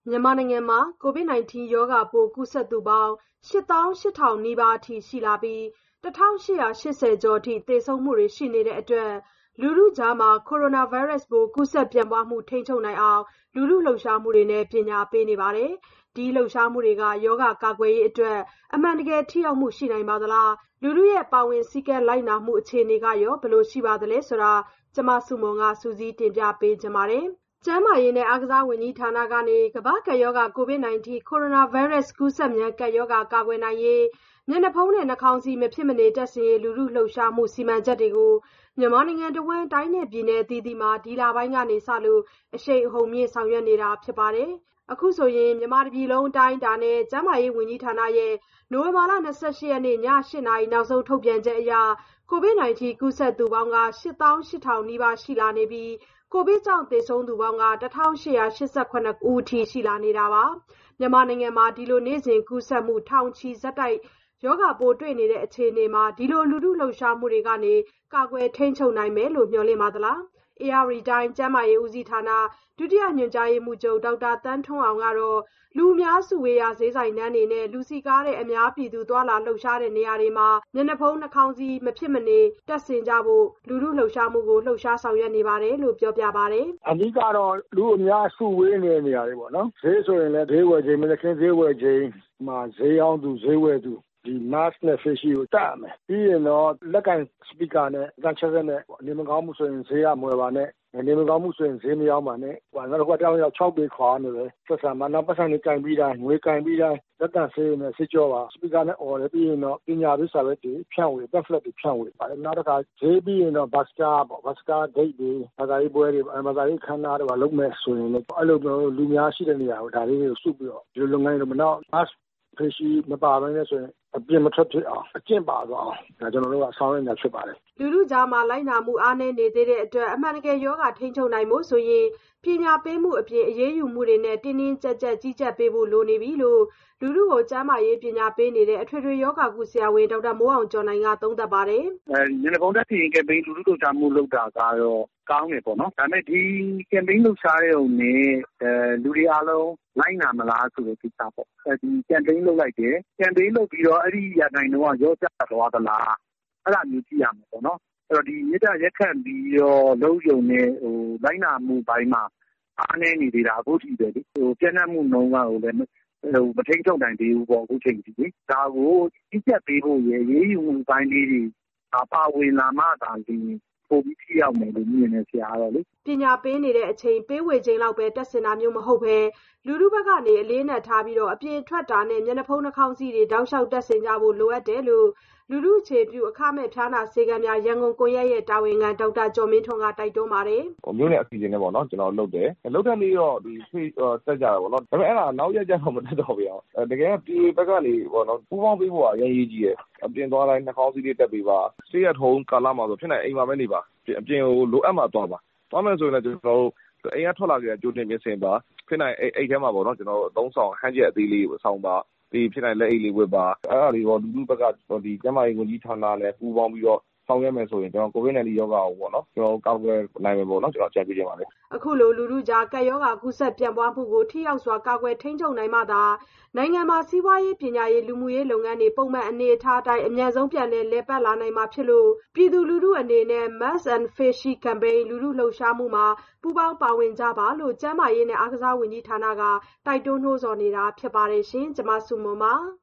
မြန်မာနိုင်ငံမှာ COVID-19 ရောဂါပိုးကူးစက်သူပေါင်း ၈၈,၀၀၀ နီးပါးအထိရှိလာပြီး 1,880 ကျော်အထိသေဆုံးမှုတွေရှိနေတဲ့အတွက် လူထုကြားကိုရိုနာဗိုင်းရပ်စ်ပိုးကူးစက်ပြန့်ပွားမှုထိန်းချုပ်နိုင်အောင် လူထုလှုပ်ရှားမှုတွေနဲ့ ပညာပေးနေပါတယ်။ ဒီလှုပ်ရှားမှုတွေက ရောဂါကာကွယ်ရေးအတွက် အမှန်တကယ်ထိရောက်မှုရှိနိုင်ပါသလား။ လူထုရဲ့ပါဝင်စည်းကမ်းလိုက်နာမှုအခြေအနေကရော ဘယ်လိုရှိပါသလဲဆိုတာ မဆုမွန်က စုစည်းတင်ပြပေးထားပါတယ်။ ကျန်းမာရေးနဲ့အားကစားဝန်ကြီးဌာနကနေ ကမ္ဘာ့ကပ်ရောဂါ COVID-19 ကိုရိုနာဗိုင်းရပ်စ်ကူးစက်မြန်ကပ်ရောဂါကာကွယ်နိုင်ရေး မျက်နှာဖုံးနဲ့နှာခေါင်းစည်းမဖြစ်မနေတပ်ဆင်ရေးလူထုလှုပ်ရှားမှုစီမံချက်တွေကို မြန်မာနိုင်ငံတဝန်းတိုင်းနဲ့ပြည်နယ်အသီးသီးမှာ ဒီလပိုင်းကစလို့ အရှိန်အဟုန်မြှင့်ဆောင်ရွက်နေတာဖြစ်ပါတယ်။ အခုဆိုရင် မြန်မာတပြည်လုံးအတိုင်းအတာနဲ့ ကျန်းမာရေးဝန်ကြီးဌာနရဲ့ နိုဝင်ဘာလ ၂၈ ရက်နေ့ ည 8 နာရီနောက်ဆုံးထုတ်ပြန်ချက်အရ COVID-19 ကူးစက်သူပေါင်း ၈၈,၀၀၀ နီးပါးရှိလာနေပြီး ကိုဗစ်ကြောင့်သေဆုံးသူပေါင်း 1,887 ဦးအထိရှိလာနေတာပါ။ မြန်မာနိုင်ငံမှာ ဒီလိုနေ့စဉ်ကူးစက်မှုထောင်ချီဆက်တိုက်ရောဂါပိုးတွေ့နေတဲ့အခြေအနေမှာ ဒီလိုလူထုလှုပ်ရှားမှုတွေကနေ ကာကွယ်ထိန်းချုပ်နိုင်မယ်လို့ မျှော်လင့်ပါသလား။ ဧရာဝတီတိုင်းကျန်းမာရေးဦးစီးဌာန ဒုတိယညွှန်ကြားရေးမှူးချုပ် ဒေါက်တာသန်းထွန်းအောင်ကတော့ လူအများစုဝေးရာဈေးဆိုင်ခန်းတွေနဲ့ လူစည်ကားတဲ့အများပြည်သူသွားလာလှုပ်ရှားတဲ့နေရာတွေမှာ မျက်နှာဖုံးနှာခေါင်းစည်းမဖြစ်မနေတပ်ဆင်ကြဖို့ လူထုလှုပ်ရှားမှုကိုလှုပ်ရှားဆောင်ရွက်နေပါတယ်လို့ပြောပြပါတယ်။ အဓိကတော့လူအများစုဝေးနေတဲ့နေရာတွေပေါ့နော်။ဈေးဆိုရင်လည်းဈေးဝယ်ချိန်မနက်ခင်းဈေးဝယ်ချိန်မှာဈေးရောင်းသူဈေးဝယ်သူဒီ Mask နဲ့ Face Shield ကိုတပ်ရမယ်။ပြီးရင်တော့လက်ကိုင်စပီကာနဲ့အသံချဲ့စက်နဲ့နေမကောင်းဘူးဆိုရင်ဈေးကမဝယ်ပါနဲ့နေမကောင်းဘူးဆိုရင်ဈေးမရောင်းပါနဲ့နောက်တစ်ခုကတယောက်နဲ့တယောက်6ပေခွာနေပဲဆက်ဆံပါနောက်ပတ်စံတွေကင်ပြီးတိုင်းငွေကင်ပြီးတိုင်းလက်သန့်ဆေးနဲ့ဆေးကြောပါစပီကာနဲ့អော်တယ်ပြီးရင်တော့ပညာပေးစာရွက်တွေဖြန့်ဝေ pamphlet တွေဖြန့်ဝေပါတယ်နောက်တစ်ခါဈေးပြီးရင်တော့ဘတ်စကားပေါ့ဘတ်စကားဂိတ်တွေဘာသာရေးပွဲတွေဘာသာရေးအခမ်းအနားတွေလုပ်မယ်ဆိုရင်လည်းအဲ့လိုလူများရှိတဲ့နေရာကိုဒါလေးတွေကိုစုပြီးတော့ဒီလိုလုပ်ငန်းတွေမနောက် Mask Face Shield မပါဘဲနဲ့ဆိုရင်အပြင်မထွက်ဖြစ်အောင်အကျင့်ပါသွားအောင်ဒါကျွန်တော်တို့ကဆောင်ရွက်နေတာဖြစ်ပါတယ်လူထုကြားမှာလိုက်နာမှုအားနည်းနေသေးတဲ့အတွက်အမှန်တကယ်ရောဂါထိန်းချုပ်နိုင်ဖို့ဆိုရင်ပညာပေးမှုအပြင်အရေးယူမှုတွေနဲ့တင်းတင်းကြပ်ကြပ်ကြီးကြပ်ပေးဖို့လိုနေပြီလို့လူထုကိုကျန်းမာရေးပညာပေးနေတဲ့အထွေထွေရောဂါကုဆရာဝန်ဒေါက်တာမိုးအောင်ကျော်နိုင်ကသုံးသပ်ပါတယ်မျက်နှာဖုံးတပ်ဆင်ရေးကမ်ပိန်းလူထုလှုပ်ရှားမှုလုပ်တာကတော့ကောင်းတယ်ပေါ့နော်ဒါပေမဲ့ဒီကမ်ပိန်းလှုပ်ရှားတဲ့ုံနဲ့လူတွေအားလုံးလိုက်နာမလားဆိုတဲ့ကိစ္စပေါ့ဒီကမ်ပိန်းလုပ်လိုက်တယ်ကမ်ပိန်းလုပ်ပြီးတော့အဲ့ဒီရာခိုင်နှုန်းကရော့ကျသွားသလားအဲ့ဒါမျိုးကြည့်ရမှာပေါ့နော်အဲ့တော့ဒီမြစ်တာရက်ခန့်ပြီးတော့လုံးယုံနဲ့လိုက်နာမှုပိုင်းမှာအားနည်းနေသေးတာအခုထိပဲလေပြန့်နှံ့မှုနှုန်းကလည်းမထိန်ချုပ်နိုင်သေးဘူးပေါ့အခုချိန်ကြီးလေဒါကိုကြီးကြပ်ပေးဖို့ရရေးယူမှုပိုင်းလေးတွေပါဝင်လာမှသာဒီပိုပြီးထိရောက်မယ်လို့မြင်နေဆရာကတော့လေပညာပေးနေတဲ့အချိန်ပေးဝေချိန်လောက်ပဲတက်ဆင်တာမျိုးမဟုတ်ဘဲလူထုဘက်ကနေအလေးနက်ထားပြီးအပြင်ထွက်တာနဲ့မျက်နှာဖုံးနှာခေါင်းစည်းတွေတောက်လျှောက်တက်ဆင်ကြဖို့လိုအပ်တယ်လို့လူထုအခြေပြုအခမဲ့ဖျားနာဆေးကမ်းများရန်ကုန်ကွန်ရက်ရဲ့တာဝန်ခံဒေါက်တာကျော်မင်းထွန်းကတိုက်တွန်းပါတယ်မျိုးနဲ့အစီအစဉ်နဲ့ပေါ့နော်ကျွန်တော်လုပ်တယ်လုပ်တဲ့နေ့တော့ဒီတက်ကြတာပေါ့နော်ဒါပေမဲ့အဲ့ဒါနောက်ရက်ကျတော့မတက်တော့ဘူးအောင်တကယ်ဒီဘက်ကနေပေါ့နော်ပူပေါင်းပေးဖို့ကအရင်ရေးကြီးရဲ့အပြင်သွားတိုင်းနှာခေါင်းစည်းတွေတက်ပေးပါ stay at home ကာလမှာဆိုဖြစ်နိုင်အိမ်မှာပဲနေပါအပြင်ကိုလိုအပ်မှသွားပါသွားမယ်ဆိုရင်လည်းကျွန်တော်တို့အိမ်ကထွက်လာကြကြိုတင်ပြင်ဆင်ပါဖြစ်နိုင်အိတ်ထဲမှာပေါ့နော်ကျွန်တော်တို့အသုံးဆောင်ဟန်ချက်အသေးလေးကိုဆောင်ပါဒီဖြစ်နိုင်လက်အိတ်လေးဝတ်ပါအဲ့ဒါလေးတော့လူလူဘက်ကဒီကျန်းမာရေးဝန်ကြီးဌာနနဲ့ပူးပေါင်းပြီးတော့ဆောင်ရွက်မယ်ဆိုရင်ကျွန်တော်ကိုဗစ် -19 ရောဂါကိုပေါ့နော်ကျွန်တော်ကောက်ွယ်နိုင်မယ်ပေါ့နော်ကျွန်တော်အကြံပေးခြင်းပါတယ်အခုလိုလူထုကြားကပ်ရောဂါကူးစက်ပြန့်ပွားမှုကိုထိရောက်စွာကာကွယ်ထိန်းချုပ်နိုင်မှသာနိုင်ငံမှာစီးပွားရေးပညာရေးလူမှုရေးလုပ်ငန်းတွေပုံမှန်အနေအထားအတိုင်းအမြန်ဆုံးပြန်လည်ပတ်လာနိုင်မှာဖြစ်လို့ပြည်သူလူထုအနေနဲ့ Mask and Face Shield Campaign လူထုလှုပ်ရှားမှုမှာပူးပေါင်းပါဝင်ကြပါလို့ကျန်းမာရေးနဲ့အားကစားဝန်ကြီးဌာနကတိုက်တွန်းနှိုးဆော်နေတာဖြစ်ပါတယ်ရှင်ကျွန်မဆုမွန်ပါ